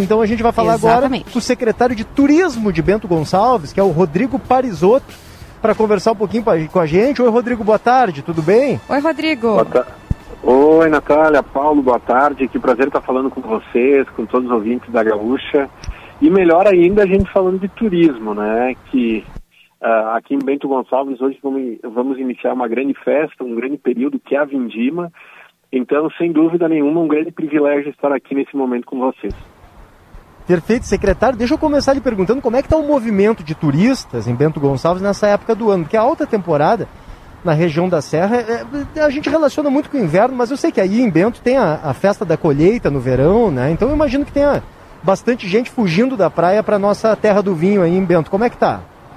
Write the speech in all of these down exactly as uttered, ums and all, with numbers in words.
Então a gente vai falar Exatamente. agora com o secretário de Turismo de Bento Gonçalves, que é o Rodrigo Parisotto, para conversar um pouquinho com a gente. Oi, Rodrigo, boa tarde, tudo bem? Oi, Rodrigo. Boa tarde. Oi, Natália, Paulo, boa tarde. Que prazer estar falando com vocês, com todos os ouvintes da Gaúcha. E melhor ainda a gente falando de turismo, né? Que uh, aqui em Bento Gonçalves hoje vamos, vamos iniciar uma grande festa, um grande período que é a Vindima. Então, sem dúvida nenhuma, um grande privilégio estar aqui nesse momento com vocês. Perfeito, secretário. Deixa eu começar lhe perguntando como é que está o movimento de turistas em Bento Gonçalves nessa época do ano, porque a alta temporada na região da Serra, é, a gente relaciona muito com o inverno, mas eu sei que aí em Bento tem a, a festa da colheita no verão, né? Então eu imagino que tenha bastante gente fugindo da praia para nossa terra do vinho aí em Bento. Como é que tá?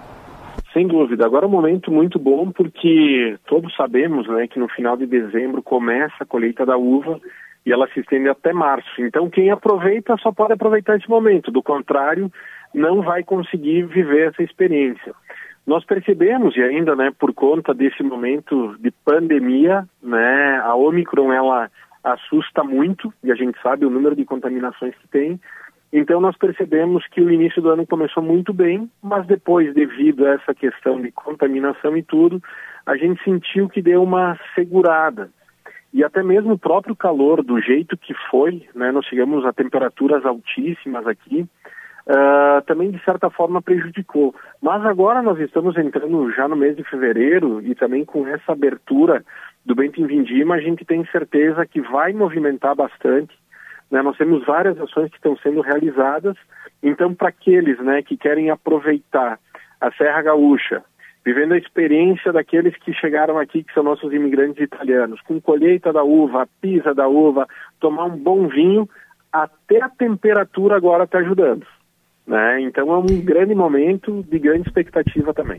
Sem dúvida. Agora é um momento muito bom porque todos sabemos, né, que no final de dezembro começa a colheita da uva e ela se estende até março. Então quem aproveita só pode aproveitar esse momento. Do contrário, não vai conseguir viver essa experiência. Nós percebemos, e ainda, né, por conta desse momento de pandemia, né, a Ômicron, ela assusta muito, e a gente sabe o número de contaminações que tem. Então nós percebemos que o início do ano começou muito bem, mas depois, devido a essa questão de contaminação e tudo, a gente sentiu que deu uma segurada. E até mesmo o próprio calor, do jeito que foi, né, nós chegamos a temperaturas altíssimas aqui, uh, também de certa forma prejudicou. Mas agora nós estamos entrando já no mês de fevereiro e também com essa abertura do Bento em Vindima, a gente tem certeza que vai movimentar bastante. Né, nós temos várias ações que estão sendo realizadas, então para aqueles, né, que querem aproveitar a Serra Gaúcha, vivendo a experiência daqueles que chegaram aqui, que são nossos imigrantes italianos, com colheita da uva, a pisa da uva, tomar um bom vinho, até a temperatura agora está ajudando. Né? Então é um grande momento de grande expectativa também.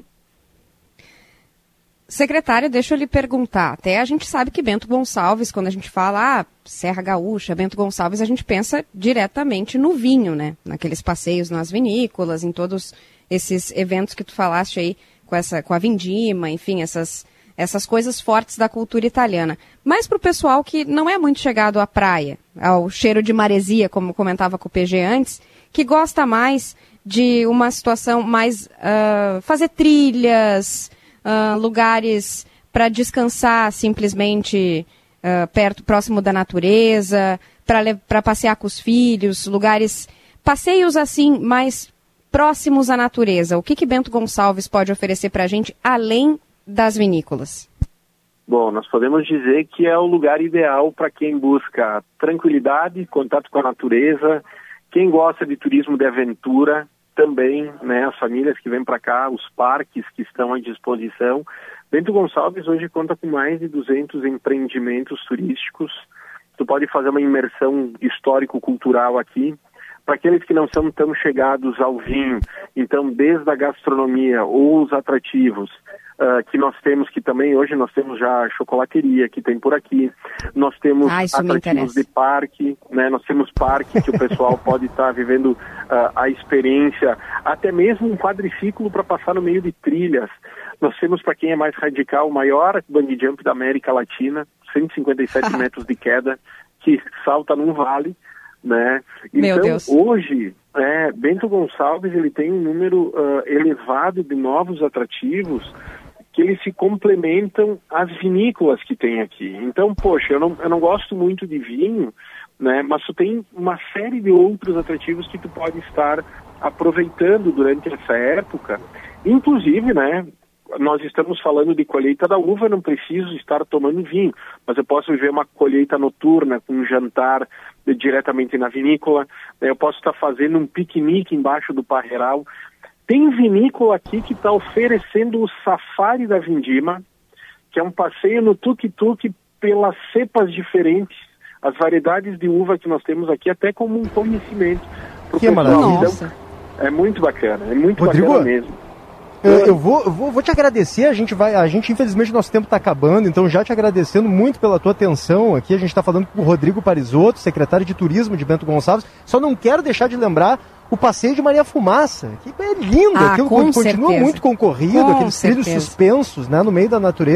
Secretário, deixa eu lhe perguntar, até a gente sabe que Bento Gonçalves, quando a gente fala ah, Serra Gaúcha, Bento Gonçalves, a gente pensa diretamente no vinho, né? Naqueles passeios nas vinícolas, em todos esses eventos que tu falaste aí, com, essa, com a Vindima, enfim, essas, essas coisas fortes da cultura italiana. Mas para o pessoal que não é muito chegado à praia, ao cheiro de maresia, como comentava com o P G antes, que gosta mais de uma situação mais, uh, fazer trilhas... Uh, lugares para descansar simplesmente uh, perto, próximo da natureza, para passear com os filhos, lugares, passeios assim mais próximos à natureza. O que que Bento Gonçalves pode oferecer para a gente além das vinícolas? Bom, nós podemos dizer que é o lugar ideal para quem busca tranquilidade, contato com a natureza, quem gosta de turismo de aventura, também, né, as famílias que vêm para cá, os parques que estão à disposição. Bento Gonçalves hoje conta com mais de duzentos empreendimentos turísticos. Tu pode fazer uma imersão histórico-cultural aqui. Para aqueles que não são tão chegados ao vinho, então desde a gastronomia ou os atrativos uh, que nós temos, que também hoje nós temos já a chocolateria que tem por aqui, nós temos ah, atrativos de parque, né? Nós temos parque que o pessoal pode estar tá vivendo uh, a experiência, até mesmo um quadriciclo para passar no meio de trilhas. Nós temos, para quem é mais radical, o maior bungee jump da América Latina, cento e cinquenta e sete metros de queda, que salta num vale. Né? Meu então, Deus. hoje, é, Bento Gonçalves ele tem um número uh, elevado de novos atrativos que eles se complementam às vinícolas que tem aqui. Então, poxa, eu não, eu não gosto muito de vinho, né? Mas tu tem uma série de outros atrativos que tu pode estar aproveitando durante essa época. Inclusive, né? Nós estamos falando de colheita da uva, não preciso estar tomando vinho, mas eu posso viver uma colheita noturna com um jantar diretamente na vinícola, eu posso estar fazendo um piquenique embaixo do parreiral. Tem vinícola aqui que está oferecendo o safari da Vindima, que é um passeio no tuk-tuk pelas cepas diferentes, as variedades de uva que nós temos aqui, até como um conhecimento pro que pessoal. Então, é muito bacana, é muito Rodrigo, bacana mesmo. Eu, eu, vou, eu vou, vou te agradecer, a gente vai, a gente infelizmente nosso tempo está acabando, então já te agradecendo muito pela tua atenção aqui, a gente está falando com o Rodrigo Parisotto, secretário de Turismo de Bento Gonçalves, só não quero deixar de lembrar o passeio de Maria Fumaça, que é lindo, ah, aquilo com continua certeza. muito concorrido, com aqueles certeza. trilhos suspensos, né, no meio da natureza.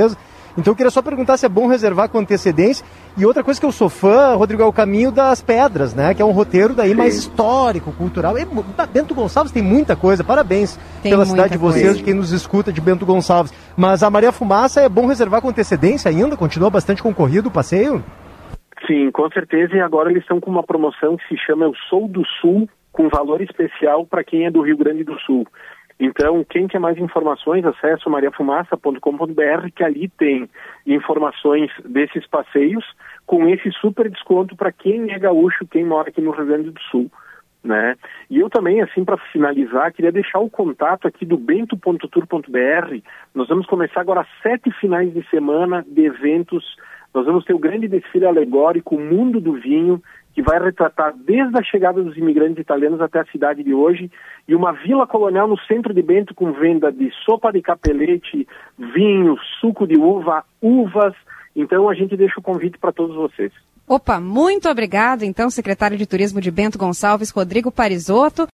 Então eu queria só perguntar se é bom reservar com antecedência. E outra coisa que eu sou fã, Rodrigo, é o Caminho das Pedras, né? Que é um roteiro daí Sim. mais histórico, cultural. E Bento Gonçalves tem muita coisa, parabéns tem pela cidade de vocês, coisa. De quem nos escuta de Bento Gonçalves. Mas a Maria Fumaça é bom reservar com antecedência ainda? Continua bastante concorrido o passeio? Sim, com certeza. E agora eles estão com uma promoção que se chama Eu Sou do Sul, com valor especial para quem é do Rio Grande do Sul. Então, quem quer mais informações, acesse o maria fumaça ponto com ponto b r, que ali tem informações desses passeios, com esse super desconto para quem é gaúcho, quem mora aqui no Rio Grande do Sul, né? E eu também, assim, para finalizar, queria deixar o contato aqui do bento ponto tour ponto b r. Nós vamos começar agora sete finais de semana de eventos. Nós vamos ter o grande desfile alegórico, o Mundo do Vinho, que vai retratar desde a chegada dos imigrantes italianos até a cidade de hoje, e uma vila colonial no centro de Bento com venda de sopa de capelete, vinho, suco de uva, uvas. Então a gente deixa o convite para todos vocês. Opa, muito obrigado, então, secretário de Turismo de Bento Gonçalves, Rodrigo Parisotto.